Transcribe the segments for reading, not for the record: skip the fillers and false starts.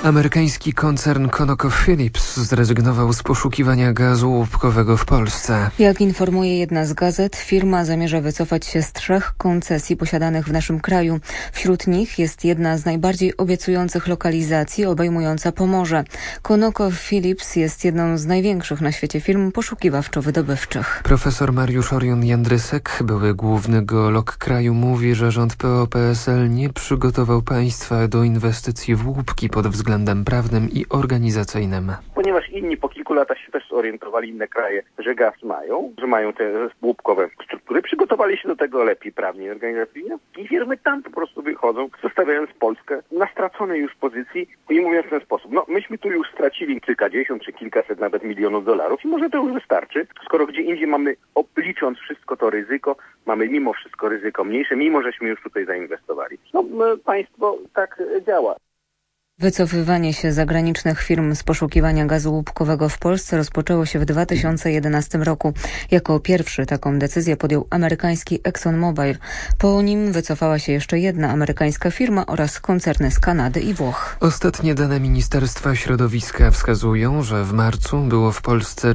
Amerykański koncern ConocoPhillips zrezygnował z poszukiwania gazu łupkowego w Polsce. Jak informuje jedna z gazet, firma zamierza wycofać się z 3 koncesji posiadanych w naszym kraju. Wśród nich jest jedna z najbardziej obiecujących lokalizacji, obejmująca Pomorze. ConocoPhillips jest jedną z największych na świecie firm poszukiwawczo-wydobywczych. Profesor Mariusz Orion-Jędrysek, były główny geolog kraju, mówi, że rząd PO-PSL nie przygotował państwa do inwestycji w łupki pod względem prawnym i organizacyjnym. Ponieważ inni po kilku latach się też zorientowali, inne kraje, że gaz mają, że mają te łupkowe struktury, przygotowali się do tego lepiej prawnie i organizacyjnie i firmy tam po prostu wychodzą, zostawiając Polskę na straconej już pozycji i mówiąc w ten sposób, myśmy tu już stracili kilkadziesiąt czy kilkaset nawet milionów dolarów i może to już wystarczy, skoro gdzie indziej mamy, oblicząc wszystko to ryzyko, mamy mimo wszystko ryzyko mniejsze, mimo żeśmy już tutaj zainwestowali. Państwo tak działa. Wycofywanie się zagranicznych firm z poszukiwania gazu łupkowego w Polsce rozpoczęło się w 2011 roku. Jako pierwszy taką decyzję podjął amerykański ExxonMobil. Po nim wycofała się jeszcze jedna amerykańska firma oraz koncerny z Kanady i Włoch. Ostatnie dane Ministerstwa Środowiska wskazują, że w marcu było w Polsce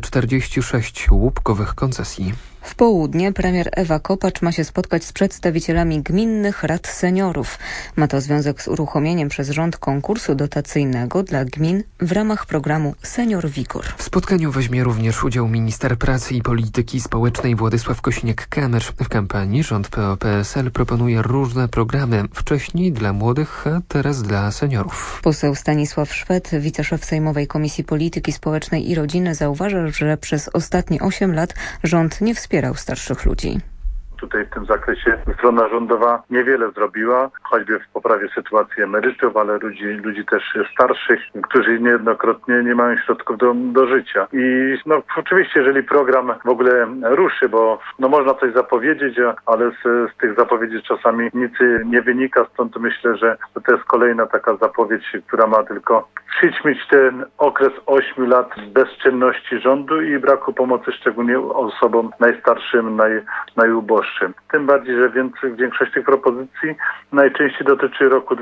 46 łupkowych koncesji. W południe premier Ewa Kopacz ma się spotkać z przedstawicielami gminnych rad seniorów. Ma to związek z uruchomieniem przez rząd konkursu dotacyjnego dla gmin w ramach programu Senior Vigor. W spotkaniu weźmie również udział minister pracy i polityki społecznej Władysław Kosiniak-Kamysz. W kampanii rząd PO-PSL proponuje różne programy. Wcześniej dla młodych, a teraz dla seniorów. Poseł Stanisław Szwed, wiceszef Sejmowej Komisji Polityki Społecznej i Rodziny, zauważa, że przez ostatnie 8 lat rząd nie wspierał starszych ludzi. Tutaj w tym zakresie strona rządowa niewiele zrobiła, choćby w poprawie sytuacji emerytów, ale ludzi też starszych, którzy niejednokrotnie nie mają środków do życia. I oczywiście, jeżeli program w ogóle ruszy, bo można coś zapowiedzieć, ale z tych zapowiedzi czasami nic nie wynika, stąd myślę, że to jest kolejna taka zapowiedź, która ma tylko przyćmić ten okres 8 lat bezczynności rządu i braku pomocy szczególnie osobom najstarszym, najuboższym. Tym bardziej, że większość tych propozycji najczęściej dotyczy roku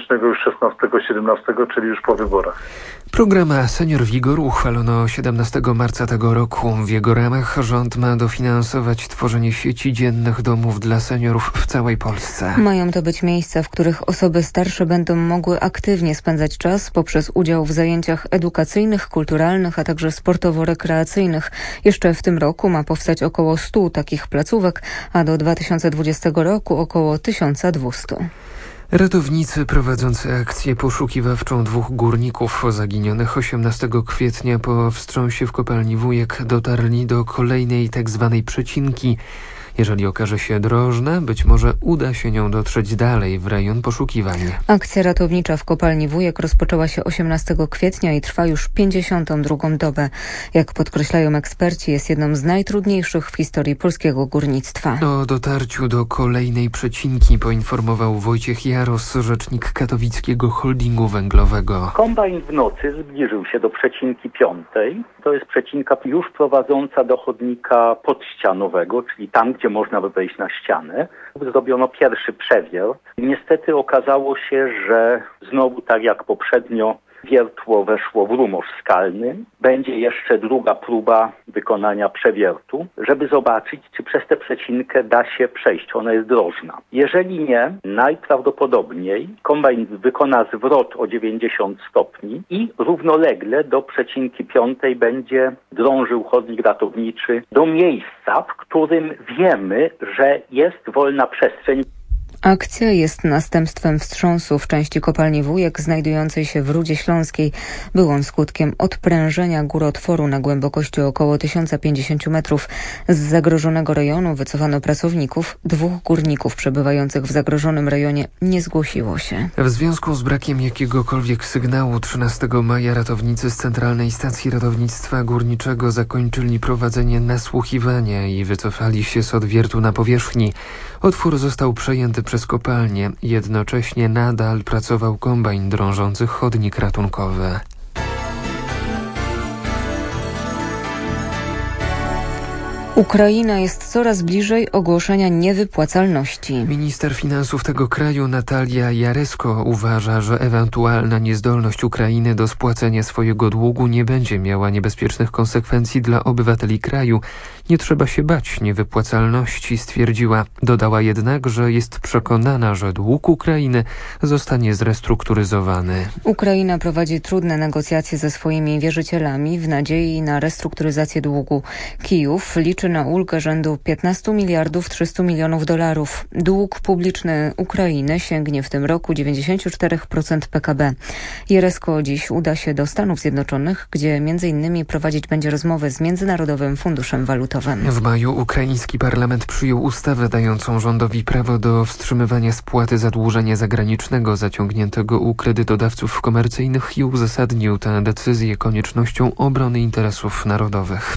2016-2017, czyli już po wyborach. Program Senior Vigor uchwalono 17 marca tego roku. W jego ramach rząd ma dofinansować tworzenie sieci dziennych domów dla seniorów w całej Polsce. Mają to być miejsca, w których osoby starsze będą mogły aktywnie spędzać czas poprzez udział w zajęciach edukacyjnych, kulturalnych, a także sportowo-rekreacyjnych. Jeszcze w tym roku ma powstać około 100 takich placówek, a do 2020 roku około 1200. Ratownicy prowadzący akcję poszukiwawczą 2 górników zaginionych 18 kwietnia po wstrząsie w kopalni Wujek dotarli do kolejnej tzw. przecinki. Jeżeli okaże się drożna, być może uda się nią dotrzeć dalej w rejon poszukiwań. Akcja ratownicza w kopalni Wujek rozpoczęła się 18 kwietnia i trwa już 52. dobę. Jak podkreślają eksperci, jest jedną z najtrudniejszych w historii polskiego górnictwa. O dotarciu do kolejnej przecinki poinformował Wojciech Jaros, rzecznik katowickiego holdingu węglowego. Kombajn w nocy zbliżył się do przecinki 5. To jest przecinka już prowadząca do chodnika podścianowego, czyli tam, gdzie można by wejść na ścianę. Zrobiono pierwszy przewiert. Niestety okazało się, że znowu tak jak poprzednio wiertło weszło w rumorz skalny. Będzie jeszcze druga próba wykonania przewiertu, żeby zobaczyć, czy przez tę przecinkę da się przejść. Ona jest drożna. Jeżeli nie, najprawdopodobniej kombajn wykona zwrot o 90 stopni i równolegle do przecinki 5 będzie drążył chodnik ratowniczy do miejsca, w którym wiemy, że jest wolna przestrzeń. Akcja jest następstwem wstrząsu w części kopalni Wujek znajdującej się w Rudzie Śląskiej. Był on skutkiem odprężenia górotworu na głębokości około 1050 metrów. Z zagrożonego rejonu wycofano pracowników. 2 górników przebywających w zagrożonym rejonie nie zgłosiło się. W związku z brakiem jakiegokolwiek sygnału 13 maja ratownicy z Centralnej Stacji Ratownictwa Górniczego zakończyli prowadzenie nasłuchiwania i wycofali się z odwiertu na powierzchni. Otwór został przejęty przez kopalnię. Jednocześnie nadal pracował kombajn drążący chodnik ratunkowy. Ukraina jest coraz bliżej ogłoszenia niewypłacalności. Minister finansów tego kraju Natalia Jaresko uważa, że ewentualna niezdolność Ukrainy do spłacenia swojego długu nie będzie miała niebezpiecznych konsekwencji dla obywateli kraju. Nie trzeba się bać niewypłacalności, stwierdziła. Dodała jednak, że jest przekonana, że dług Ukrainy zostanie zrestrukturyzowany. Ukraina prowadzi trudne negocjacje ze swoimi wierzycielami w nadziei na restrukturyzację długu. Kijów liczy na ulgę rzędu 15 miliardów 300 milionów dolarów. Dług publiczny Ukrainy sięgnie w tym roku 94% PKB. Jaresko dziś uda się do Stanów Zjednoczonych, gdzie m.in. prowadzić będzie rozmowy z Międzynarodowym Funduszem Walutowym. W maju ukraiński parlament przyjął ustawę dającą rządowi prawo do wstrzymywania spłaty zadłużenia zagranicznego zaciągniętego u kredytodawców komercyjnych i uzasadnił tę decyzję koniecznością obrony interesów narodowych.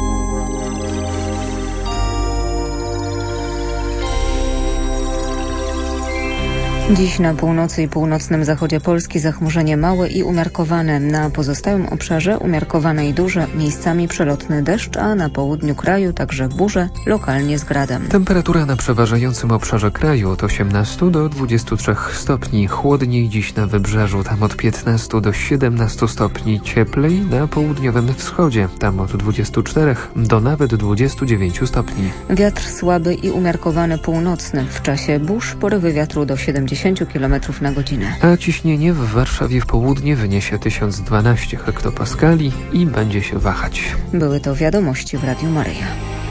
Dziś na północy i północnym zachodzie Polski zachmurzenie małe i umiarkowane. Na pozostałym obszarze umiarkowane i duże, miejscami przelotny deszcz, a na południu kraju także burze, lokalnie z gradem. Temperatura na przeważającym obszarze kraju od 18 do 23 stopni. Chłodniej dziś na wybrzeżu, tam od 15 do 17 stopni. Cieplej na południowym wschodzie, tam od 24 do nawet 29 stopni. Wiatr słaby i umiarkowany północny. W czasie burz porywy wiatru do 70 km na godzinę. A ciśnienie w Warszawie w południe wyniesie 1012 hektopaskali i będzie się wahać. Były to wiadomości w Radiu Maryja.